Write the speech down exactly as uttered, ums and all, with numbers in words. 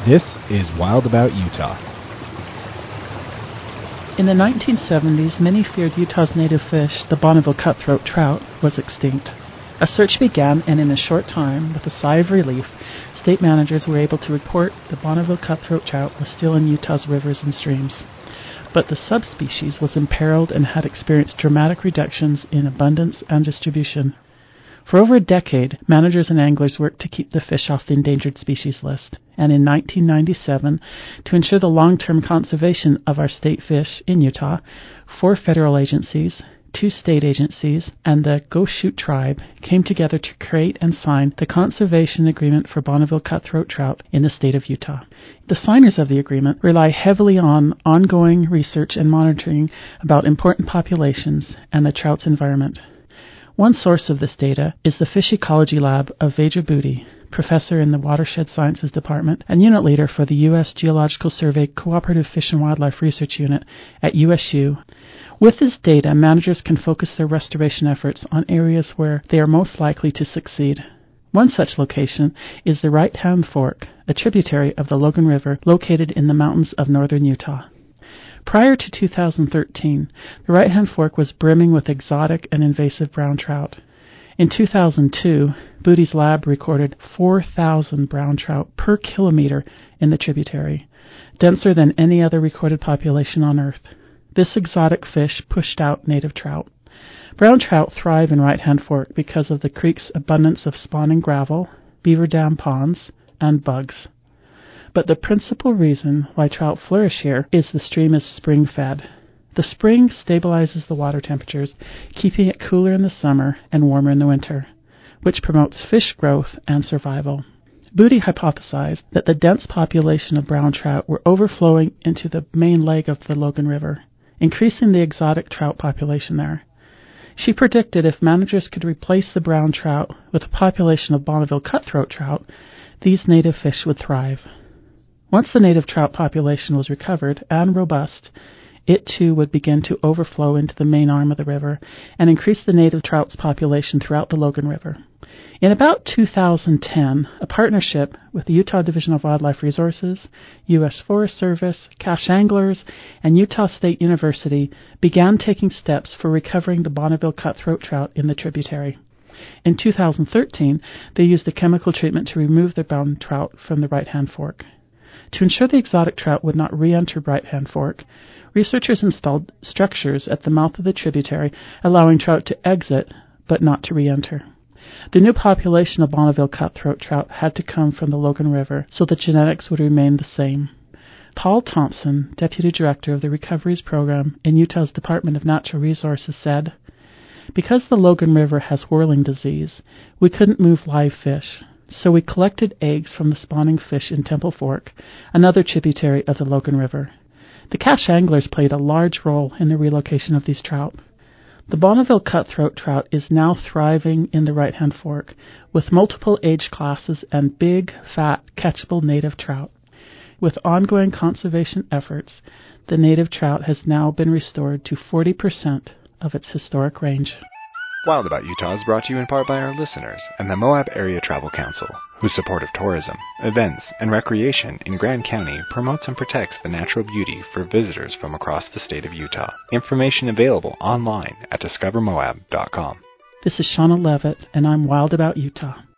This is Wild About Utah. In the nineteen seventies, many feared Utah's native fish, the Bonneville cutthroat trout, was extinct. A search began, and in a short time, with a sigh of relief, state managers were able to report the Bonneville cutthroat trout was still in Utah's rivers and streams. But the subspecies was imperiled and had experienced dramatic reductions in abundance and distribution. For over a decade, managers and anglers worked to keep the fish off the endangered species list. And in nineteen ninety-seven, to ensure the long-term conservation of our state fish in Utah, four federal agencies, two state agencies, and the Go Shoot Tribe came together to create and sign the Conservation Agreement for Bonneville Cutthroat Trout in the state of Utah. The signers of the agreement rely heavily on ongoing research and monitoring about important populations and the trout's environment. One source of this data is the Fish Ecology Lab of Vedra Budi, professor in the Watershed Sciences Department and unit leader for the U S Geological Survey Cooperative Fish and Wildlife Research Unit at U S U. With this data, managers can focus their restoration efforts on areas where they are most likely to succeed. One such location is the Right Hand Fork, a tributary of the Logan River located in the mountains of northern Utah. Prior to two thousand thirteen, the Right Hand Fork was brimming with exotic and invasive brown trout. In two thousand two, Budi's lab recorded four thousand brown trout per kilometer in the tributary, denser than any other recorded population on Earth. This exotic fish pushed out native trout. Brown trout thrive in Right Hand Fork because of the creek's abundance of spawning gravel, beaver dam ponds, and bugs. But the principal reason why trout flourish here is the stream is spring-fed. The spring stabilizes the water temperatures, keeping it cooler in the summer and warmer in the winter, which promotes fish growth and survival. Budi hypothesized that the dense population of brown trout were overflowing into the main leg of the Logan River, increasing the exotic trout population there. She predicted if managers could replace the brown trout with a population of Bonneville cutthroat trout, these native fish would thrive. Once the native trout population was recovered and robust, it too would begin to overflow into the main arm of the river and increase the native trout's population throughout the Logan River. In about two thousand ten, a partnership with the Utah Division of Wildlife Resources, U S Forest Service, Cache Anglers, and Utah State University began taking steps for recovering the Bonneville cutthroat trout in the tributary. In two thousand thirteen, they used a chemical treatment to remove the brown trout from the Right Hand Fork. To ensure the exotic trout would not re-enter Right Hand Fork, researchers installed structures at the mouth of the tributary, allowing trout to exit but not to re-enter. The new population of Bonneville cutthroat trout had to come from the Logan River, so the genetics would remain the same. Paul Thompson, Deputy Director of the Recoveries Program in Utah's Department of Natural Resources, said, "Because the Logan River has whirling disease, we couldn't move live fish. So we collected eggs from the spawning fish in Temple Fork, another tributary of the Logan River. The Cache Anglers played a large role in the relocation of these trout. The Bonneville cutthroat trout is now thriving in the Right Hand Fork, with multiple age classes and big, fat, catchable native trout. With ongoing conservation efforts, the native trout has now been restored to forty percent of its historic range." Wild About Utah is brought to you in part by our listeners and the Moab Area Travel Council, whose support of tourism, events, and recreation in Grand County promotes and protects the natural beauty for visitors from across the state of Utah. Information available online at discover moab dot com. This is Shauna Levitt, and I'm Wild About Utah.